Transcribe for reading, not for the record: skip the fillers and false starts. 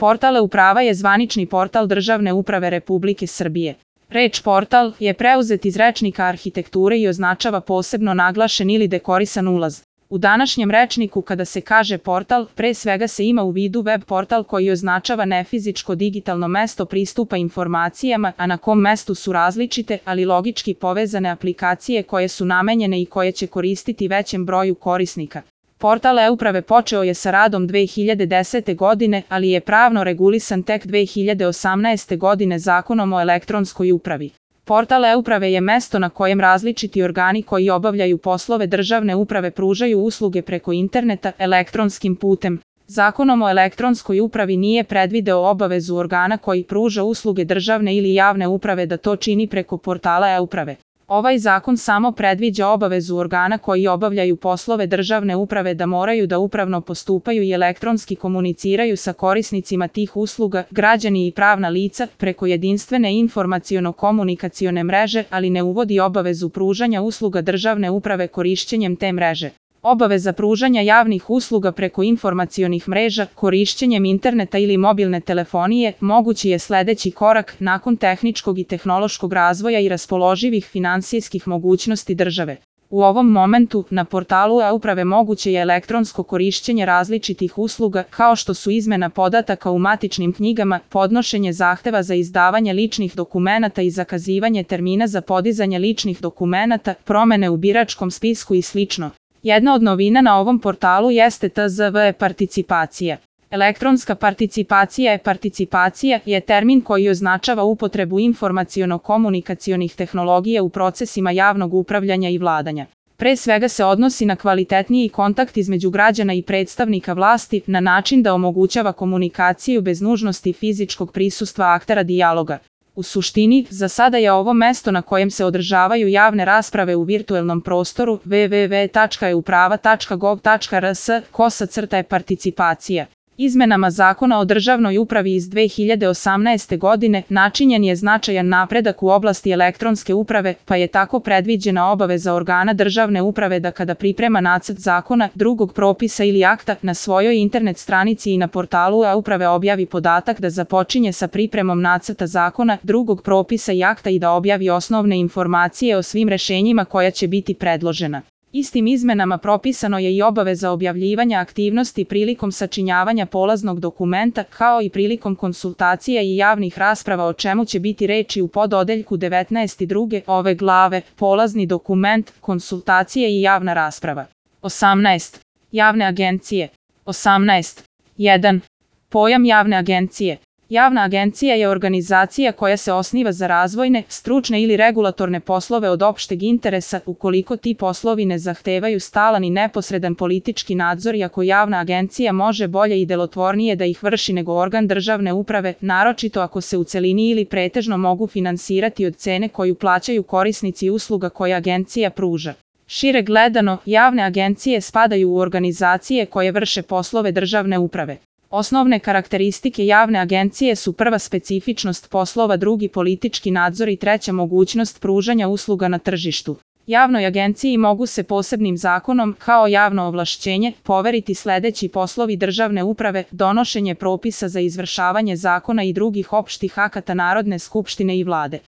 Portal e-uprava je zvanični portal državne uprave Republike Srbije. Reč portal je preuzet iz rečnika arhitekture i označava posebno naglašen ili dekorisan ulaz. U današnjem rečniku kada se kaže portal, pre svega se ima u vidu web portal koji označava nefizičko digitalno mesto pristupa informacijama, a na kom mestu su različite, ali logički povezane aplikacije koje su namenjene i koje će koristiti većem broju korisnika. Portal e-uprave počeo je sa radom 2010. godine, ali je pravno regulisan tek 2018. godine Zakonom o elektronskoj upravi. Portal e-uprave je mesto na kojem različiti organi koji obavljaju poslove državne uprave pružaju usluge preko interneta elektronskim putem. Zakonom o elektronskoj upravi nije predvideo obavezu organa koji pruža usluge državne ili javne uprave da to čini preko portala e-uprave. Ovaj zakon samo predviđa obavezu organa koji obavljaju poslove državne uprave da moraju da upravno postupaju i elektronski komuniciraju sa korisnicima tih usluga, građani i pravna lica, preko jedinstvene informaciono-komunikacione mreže, ali ne uvodi obavezu pružanja usluga državne uprave korišćenjem te mreže. Obaveza pružanja javnih usluga preko informacionih mreža, korišćenjem interneta ili mobilne telefonije, mogući je sledeći korak nakon tehničkog i tehnološkog razvoja i raspoloživih finansijskih mogućnosti države. U ovom momentu, na portalu e-uprave moguće je elektronsko korišćenje različitih usluga, kao što su izmena podataka u matičnim knjigama, podnošenje zahteva za izdavanje ličnih dokumenata i zakazivanje termina za podizanje ličnih dokumenata, promene u biračkom spisku i sl. Jedna od novina na ovom portalu jeste TZV participacija. Elektronska participacija participacija je termin koji označava upotrebu informaciono-komunikacionih tehnologija u procesima javnog upravljanja i vladanja. Pre svega se odnosi na kvalitetniji kontakt između građana i predstavnika vlasti na način da omogućava komunikaciju bez nužnosti fizičkog prisustva aktera dijaloga. U suštini, za sada je ovo mesto na kojem se održavaju javne rasprave u virtuelnom prostoru www.euprava.gov.rs /participacija. Izmenama Zakona o državnoj upravi iz 2018. godine načinjen je značajan napredak u oblasti elektronske uprave, pa je tako predviđena obaveza organa državne uprave da kada priprema nacrt zakona, drugog propisa ili akta, na svojoj internet stranici i na portalu e-uprave objavi podatak da započinje sa pripremom nacrta zakona, drugog propisa i akta i da objavi osnovne informacije o svim rešenjima koja će biti predložena. Istim izmenama propisano je i obaveza objavljivanja aktivnosti prilikom sačinjavanja polaznog dokumenta, kao i prilikom konsultacija i javnih rasprava o čemu će biti reči u pododeljku 19.2. ove glave, polazni dokument, konsultacije i javna rasprava. 18. Javne agencije. 18.1. Pojam javne agencije. Javna agencija je organizacija koja se osniva za razvojne, stručne ili regulatorne poslove od opšteg interesa ukoliko ti poslovi ne zahtevaju stalan i neposredan politički nadzor i ako javna agencija može bolje i delotvornije da ih vrši nego organ državne uprave, naročito ako se u celini ili pretežno mogu finansirati od cene koju plaćaju korisnici usluga koje agencija pruža. Šire gledano, javne agencije spadaju u organizacije koje vrše poslove državne uprave. Osnovne karakteristike javne agencije su prva specifičnost poslova, drugi politički nadzor i treća mogućnost pružanja usluga na tržištu. Javnoj agenciji mogu se posebnim zakonom, kao javno ovlašćenje, poveriti sledeći poslovi državne uprave: donošenje propisa za izvršavanje zakona i drugih opštih akata Narodne skupštine i vlade.